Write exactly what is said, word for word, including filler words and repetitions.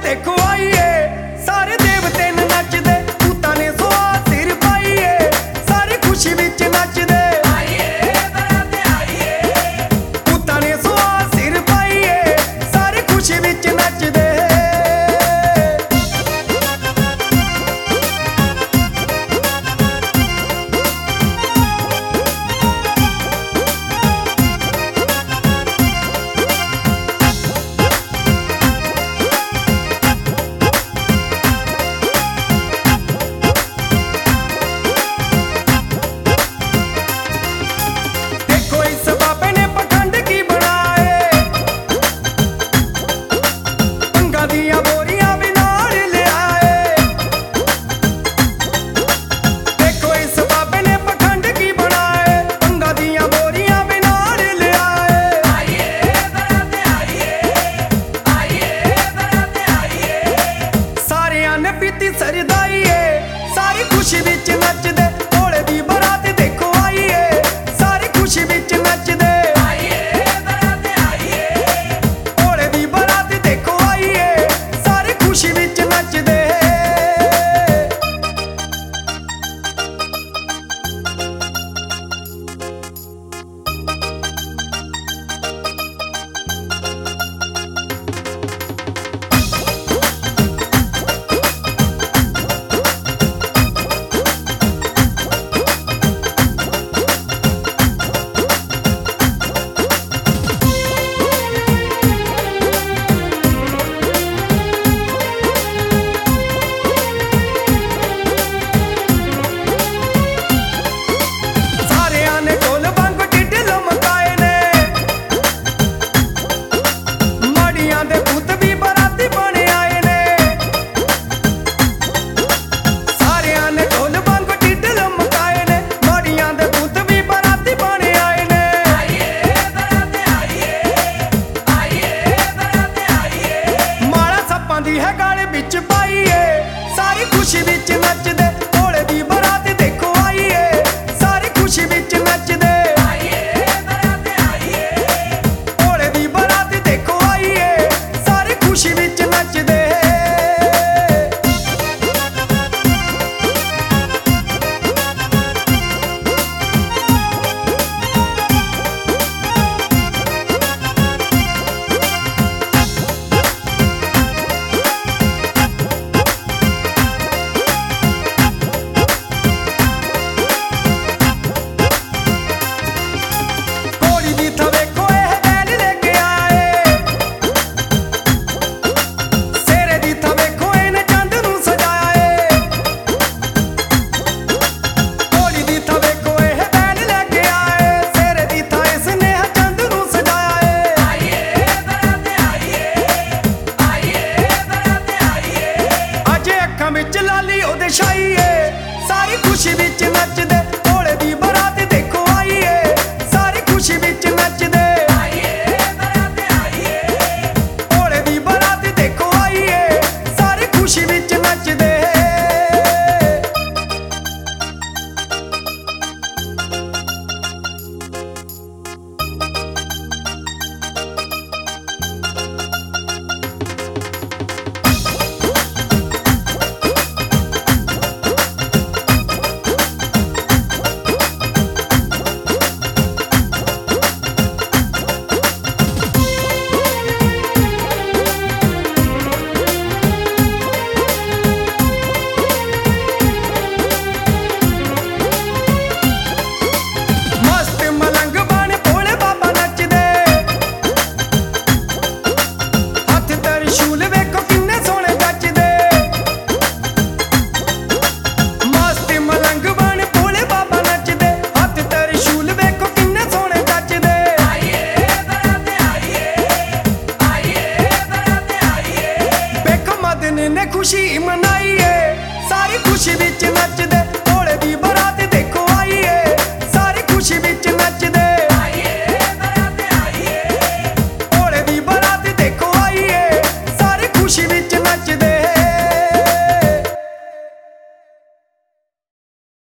देखो आइए, सारे देवते न नचदे, भूतां ने सोहा सिर पाइए, सारे खुशी विच नचदे। आइए बराते आइए, भूतां ने सोहा सिर पाइए, सारे खुशी विच नचदे। सारी खुशी विच नचदे, भोले दी बरात देखो आइए, सारी खुशी विच नचदे। आइए बराते आइए, भोले दी बरात देखो आइए, सारी खुशी विच नचदे। है गाले बिच पाइए, सारी खुशी विच नचदे, भोले दी बरात देखो आइए, सारी खुशी विच नचदे। आइए बराते आइए, भोले दी बरात देखो आइए, सारी खुशी विच नचदे। सारी खुशी विच नचदे, भोले दी बरात देखो आइए, सारी खुशी विच नचदे। आइए बराते आइए, भोले दी बरात देखो आइए, सारी खुशी विच नचदे। खुशी मनाइए, सारी खुशी विच नचदे, भोले दी बरात देखो आइए, सारी खुशी विच नचदे। आइए बराते आइए, भोले दी बरात देखो आइए, सारी खुशी विच नचदे।